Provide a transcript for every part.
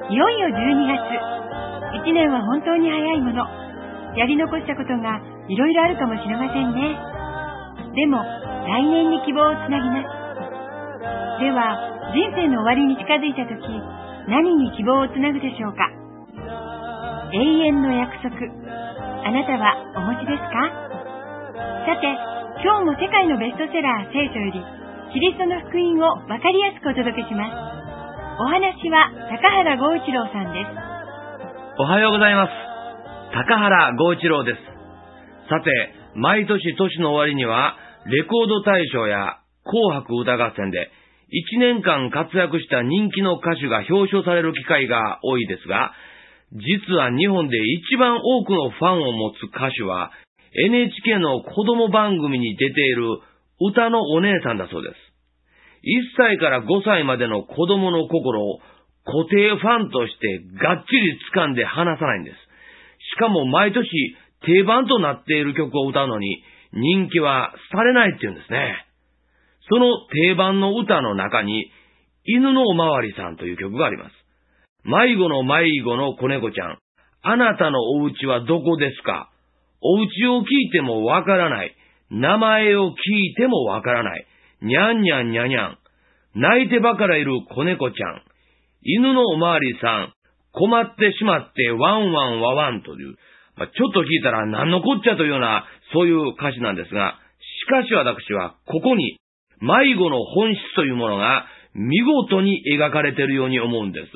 いよいよ12月。1年は本当に早いもの。やり残したことがいろいろあるかもしれませんね。でも、来年に希望をつなぎます。では、人生の終わりに近づいたとき、何に希望をつなぐでしょうか。永遠の約束。あなたはお持ちですか？さて、今日も世界のベストセラー聖書より、キリストの福音をわかりやすくお届けします。お話は高原剛一郎さんです。 おはようございます。高原剛一郎です。さて、毎年年の終わりにはレコード大賞や紅白歌合戦で1年間活躍した人気の歌手が表彰される機会が多いですが、実は日本で一番多くのファンを持つ歌手は NHK の子供番組に出ている歌のお姉さんだそうです。1歳から5歳までの子供の心を固定ファンとしてがっちり掴んで離さないんです。しかも毎年定番となっている曲を歌うのに人気はされないっていうんですね。その定番の歌の中に犬のおまわりさんという曲があります。迷子の迷子の子猫ちゃん、あなたのお家はどこですか？お家を聞いてもわからない。名前を聞いてもわからない。にゃんにゃんにゃにゃん。泣いてばかりいる子猫ちゃん。犬のおまわりさん。困ってしまってワンワンワワンという、ちょっと聞いたら何のこっちゃというような、そういう歌詞なんですが、しかし私はここに迷子の本質というものが見事に描かれているように思うんです。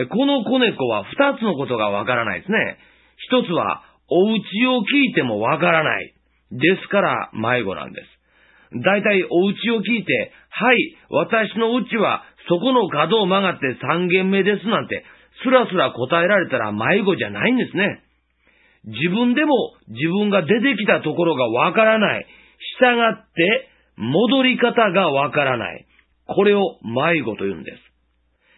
この子猫は二つのことがわからないですね。一つは、お家を聞いてもわからない。ですから迷子なんです。だいたいお家を聞いて、はい、私の家はそこの角を曲がって3軒目ですなんて、スラスラ答えられたら迷子じゃないんですね。自分でも自分が出てきたところがわからない。従って戻り方がわからない。これを迷子と言うんです。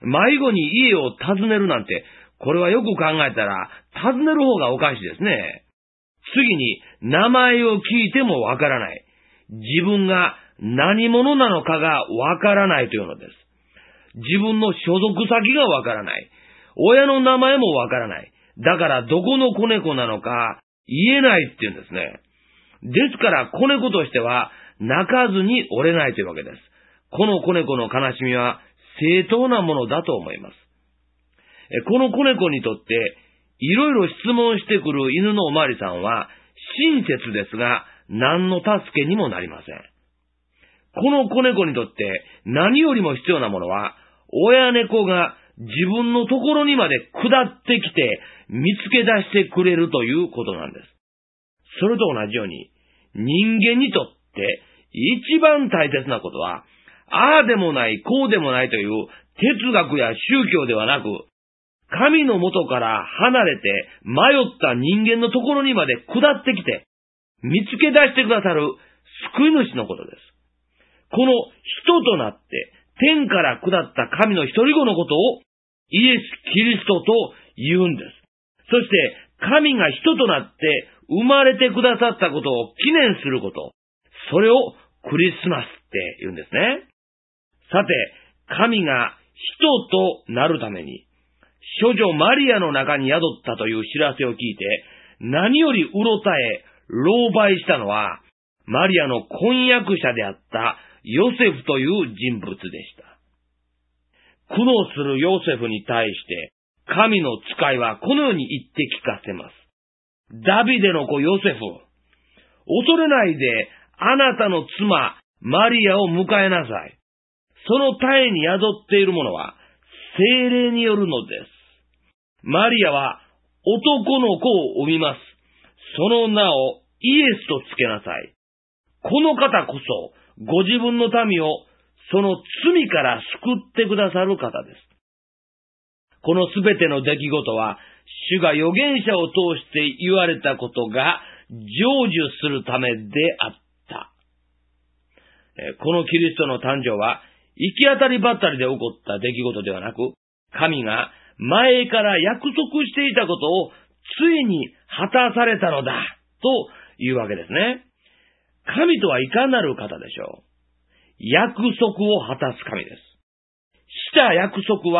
迷子に家を訪ねるなんて、これはよく考えたら、訪ねる方がおかしいですね。次に、名前を聞いてもわからない。自分が何者なのかがわからないというのです。自分の所属先がわからない。親の名前もわからない。だからどこの子猫なのか言えないって言うんですね。ですから子猫としては泣かずに折れないというわけです。この子猫の悲しみは正当なものだと思います。この子猫にとっていろいろ質問してくる犬のおまわりさんは親切ですが何の助けにもなりません。この子猫にとって何よりも必要なものは親猫が自分のところにまで下ってきて見つけ出してくれるということなんです。それと同じように人間にとって一番大切なことはああでもないこうでもないという哲学や宗教ではなく神の元から離れて迷った人間のところにまで下ってきて見つけ出してくださる救い主のことです。この人となって天から下った神の一人子のことをイエス・キリストと言うんです。そして神が人となって生まれてくださったことを記念すること、それをクリスマスって言うんですね。さて、神が人となるために処女マリアの中に宿ったという知らせを聞いて何よりうろたえ狼狽したのはマリアの婚約者であったヨセフという人物でした。苦悩するヨセフに対して神の使いはこのように言って聞かせます。ダビデの子ヨセフ、恐れないであなたの妻マリアを迎えなさい。その胎に宿っているものは聖霊によるのです。マリアは男の子を産みます。その名をイエスとつけなさい。この方こそご自分の民をその罪から救ってくださる方です。このすべての出来事は主が預言者を通して言われたことが成就するためであった。このキリストの誕生は行き当たりばったりで起こった出来事ではなく、神が前から約束していたことをついに果たされたのだというわけですね。神とはいかなる方でしょう。約束を果たす神です。した約束は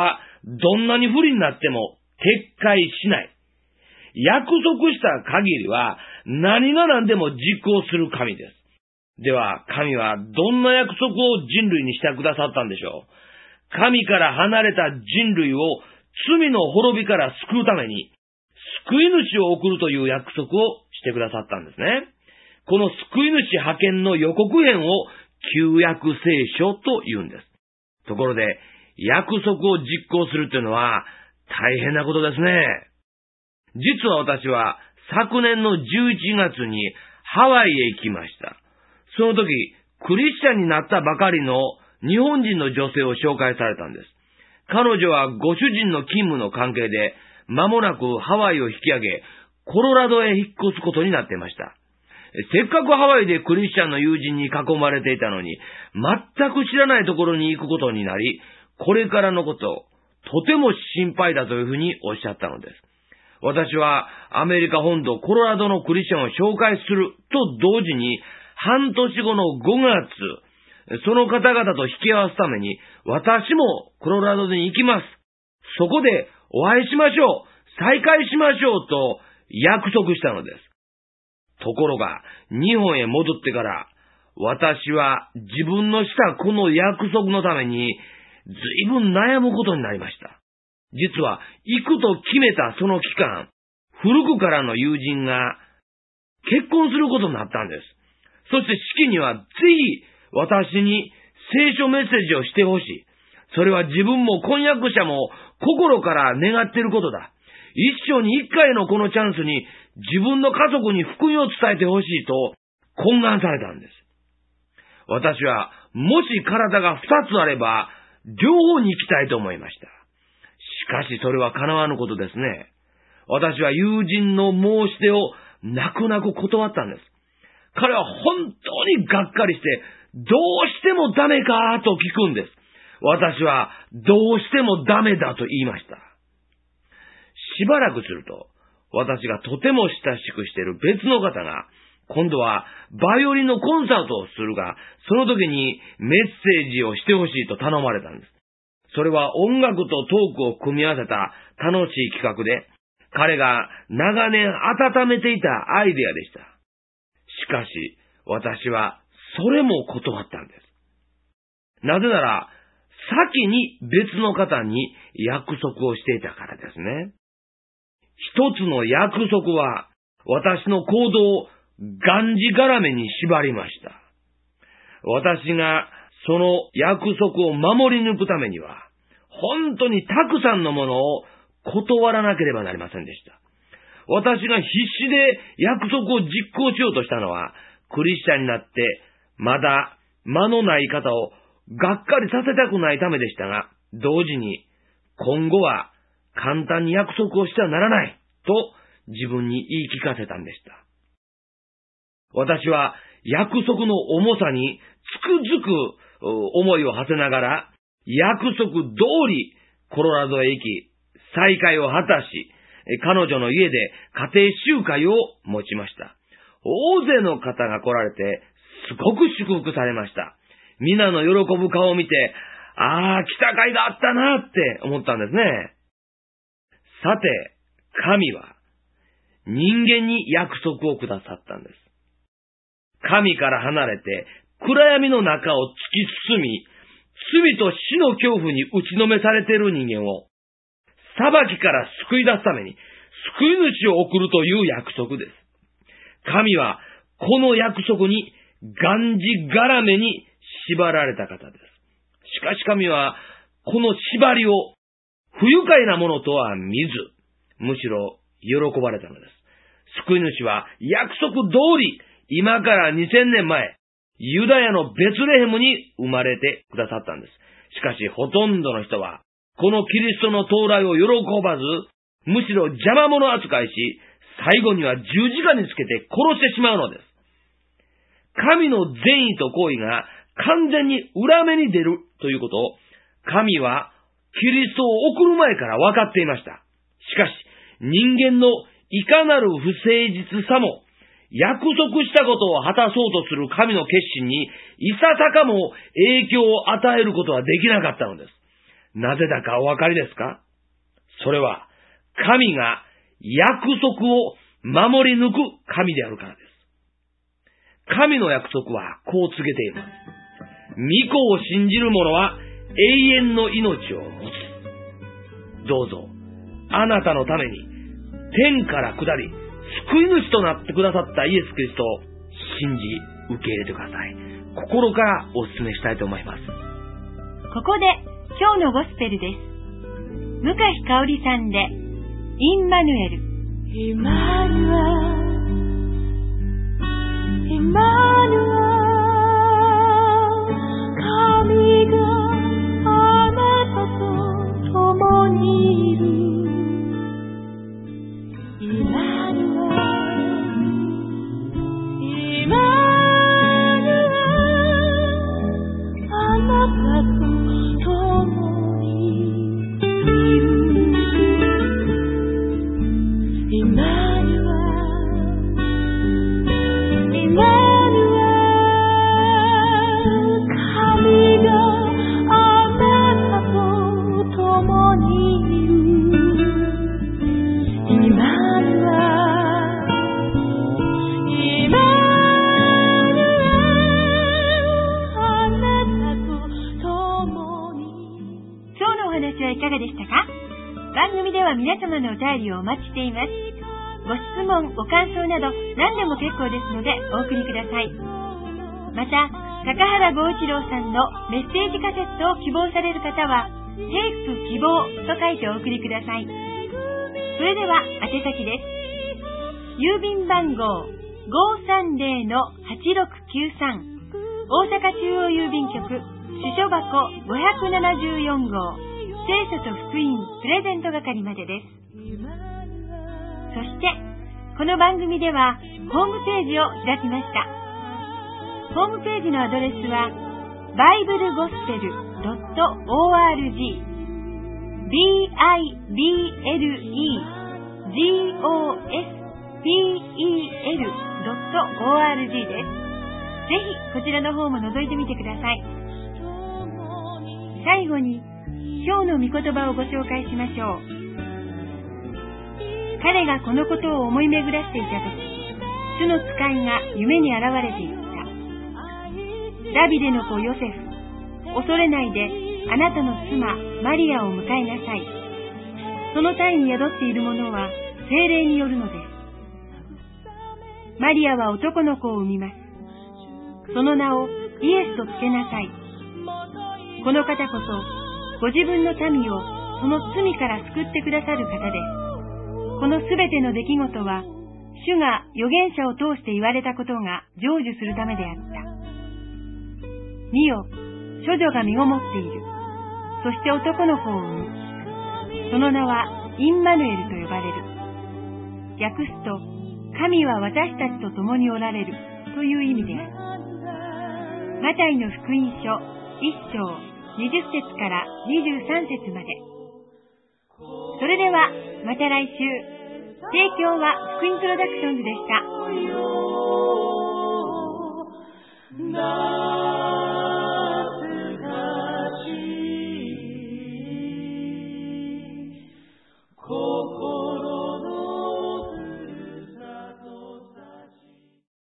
どんなに不利になっても撤回しない。約束した限りは何が何でも実行する神です。では、神はどんな約束を人類にしてくださったんでしょう。神から離れた人類を罪の滅びから救うために、救い主を送るという約束をしてくださったんですね。この救い主派遣の予告編を旧約聖書と言うんです。ところで、約束を実行するというのは大変なことですね。実は私は昨年の11月にハワイへ行きました。その時、クリスチャンになったばかりの日本人の女性を紹介されたんです。彼女はご主人の勤務の関係で間もなくハワイを引き上げ、コロラドへ引っ越すことになっていました。せっかくハワイでクリスチャンの友人に囲まれていたのに、全く知らないところに行くことになり、これからのこと、とても心配だというふうにおっしゃったのです。私はアメリカ本土コロラドのクリスチャンを紹介すると同時に、半年後の5月、その方々と引き合わすために、私もコロラドに行きます。そこでお会いしましょう。再会しましょうと約束したのです。ところが、日本へ戻ってから、私は自分のしたこの約束のために、随分悩むことになりました。実は、行くと決めたその期間、古くからの友人が結婚することになったんです。そして式にはぜひ私に聖書メッセージをしてほしい。それは自分も婚約者も心から願っていることだ。一生に一回のこのチャンスに自分の家族に福音を伝えてほしいと懇願されたんです。私はもし体が2つあれば両方に行きたいと思いました。しかしそれは叶わぬことですね。私は友人の申し出を泣く泣く断ったんです。彼は本当にがっかりして、どうしてもダメかと聞くんです。私はどうしてもダメだと言いました。しばらくすると、私がとても親しくしている別の方が、今度はバイオリンのコンサートをするが、その時にメッセージをしてほしいと頼まれたんです。それは音楽とトークを組み合わせた楽しい企画で、彼が長年温めていたアイデアでした。しかし、私はそれも断ったんです。なぜなら、先に別の方に約束をしていたからですね。一つの約束は、私の行動をがんじがらめに縛りました。私がその約束を守り抜くためには、本当にたくさんのものを断らなければなりませんでした。私が必死で約束を実行しようとしたのは、クリスチャンになってまだ間のない方をがっかりさせたくないためでしたが、同時に今後は簡単に約束をしてはならないと自分に言い聞かせたんでした。私は約束の重さにつくづく思いを馳せながら、約束通りコロラドへ行き、再会を果たし、彼女の家で家庭集会を持ちました。大勢の方が来られて、すごく祝福されました。皆の喜ぶ顔を見て、来た甲斐があったなって思ったんですね。さて、神は人間に約束をくださったんです。神から離れて暗闇の中を突き進み、罪と死の恐怖に打ちのめされている人間を裁きから救い出すために救い主を送るという約束です。神はこの約束にがんじがらめに縛られた方です。しかし神はこの縛りを不愉快なものとは見ず、むしろ喜ばれたのです。救い主は約束通り今から2000年前、ユダヤのベツレヘムに生まれてくださったんです。しかしほとんどの人はこのキリストの到来を喜ばず、むしろ邪魔者扱いし、最後には十字架につけて殺してしまうのです。神の善意と行為が完全に裏目に出るということを、神はキリストを送る前から分かっていました。しかし、人間のいかなる不誠実さも、約束したことを果たそうとする神の決心にいささかも影響を与えることはできなかったのです。 なぜだかお分かりですか？それは、神が約束を守り抜く神であるからです。神の約束はこう告げています。御子を信じる者は永遠の命を持つ。どうぞ、あなたのために天から下り、救い主となってくださったイエス・キリストを信じ受け入れてください。心からお勧めしたいと思います。 ここで今日のゴスペルです。向井香織さんでインマヌエル。 イマヌエル、イマヌエル、神があなたと共にいる。イマヌエル、イマヌエル、あなたと共にいる。イマヌエル、イマヌエル、神があなたと共にいる。イマヌエル、イマヌエル、あなたと共に。 今日のお話はいかがでしたか？番組では皆様のお便りをお待ちしています。ご質問、ご感想など何でも結構ですのでお送りください。また、高原剛一郎さんのメッセージカセットを希望される方は、テープ希望と書いてお送りください。それでは宛先です。郵便番号 530-8693 大阪中央郵便局支所箱574号聖書と福音プレゼント係までです。そして、この番組ではホームページを開きました。ホームページのアドレスは biblegospel.org biblegospel.org です。ぜひこちらの方も覗いてみてください。最後に今日の御言葉をご紹介しましょう。彼がこのことを思い巡らしていたとき、主の使いが夢に現れていった。ダビデの子ヨセフ、恐れないであなたの妻マリアを迎えなさい。その胎に宿っているものは聖霊によるのです。マリアは男の子を産みます。その名をイエスとつけなさい。この方こそご自分の民をその罪から救ってくださる方です。このすべての出来事は、主が預言者を通して言われたことが成就するためであった。見よ、処女が身ごもっている。そして男の子を産む。その名はインマヌエルと呼ばれる。訳すと、神は私たちと共におられるという意味である。マタイの福音書1章20節から23節まで。それではまた来週。提供は福音プロダクションズでした。